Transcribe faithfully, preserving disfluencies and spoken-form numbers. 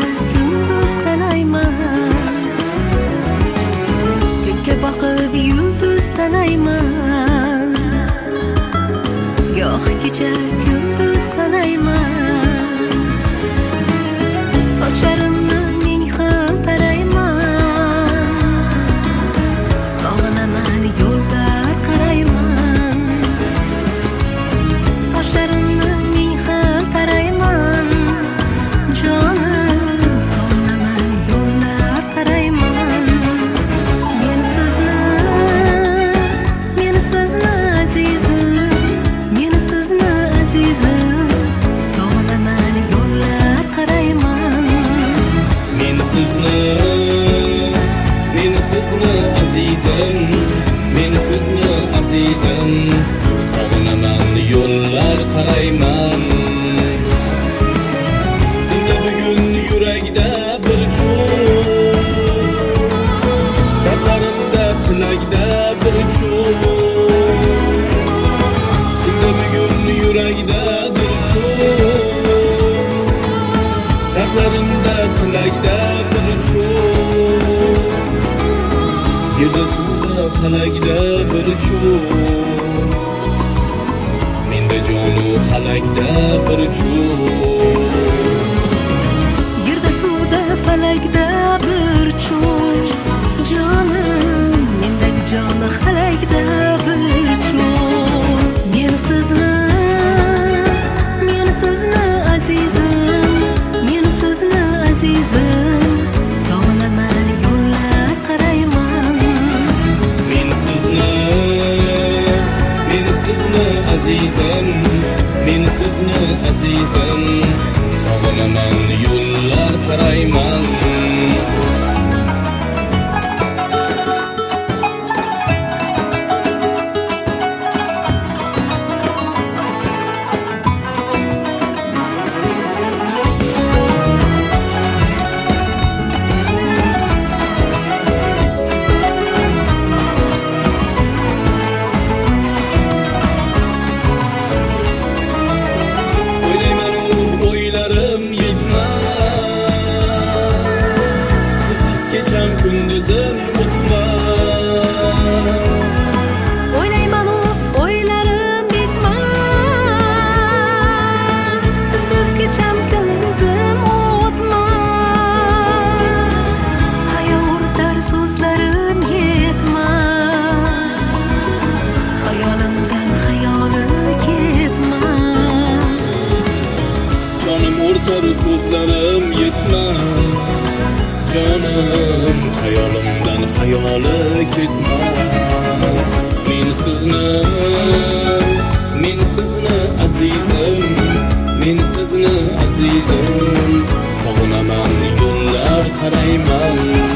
kunduz sanayman, ko'kka boqib yulduz sanayman, goh kecha kunduz sanayman, sochlarimni ming xil tarayman, sog'inaman yo'llar qarayman, sochlarimni ming xil tarayman, jonim sog'inaman yo'llar qarayman. Men sizni, men sizni azizim, men sizni azizim, sog'inaman yo'llar qarayman. Men sizni, men sizni azizim, men sizni azizim, sog'inaman yo'llar qarayman. Dinda bugun yurakda bir cho'g', dardlarimda tilakda bir cho'g'. Dinda bugun yurakda bir cho'g', dardlarimda tilakda bir cho'g'. Yerda suvda falakda bir cho'g', menda jonu halakda bir cho'g'. Yerda suvda falakda bir cho'g', jonim mendagi joni halakda bir cho'g'. Men sizni, men sizni azizim, men sizni azizim, sog'inaman yo'llar qarayman. Men sizni, men sizni azizim, men sizni azizim, sog'inaman yo'llar qarayman. O'ylayman u o'ylarim yetmas, sizsiz kecham kunduzim o'tmas. O'ylayman u o'ylarim bitmas, sizsiz kecham kunduzim o'tmas. Hayotar so'zlarim yetmas, xayolimdan xayoli ketmas. Jonim o'rtar so'zlarim yetmas, jonim xayolimdan xayoli ketmas. Men sizni, men sizni azizim, men sizni azizim, sog'inaman yo'llar qarayman.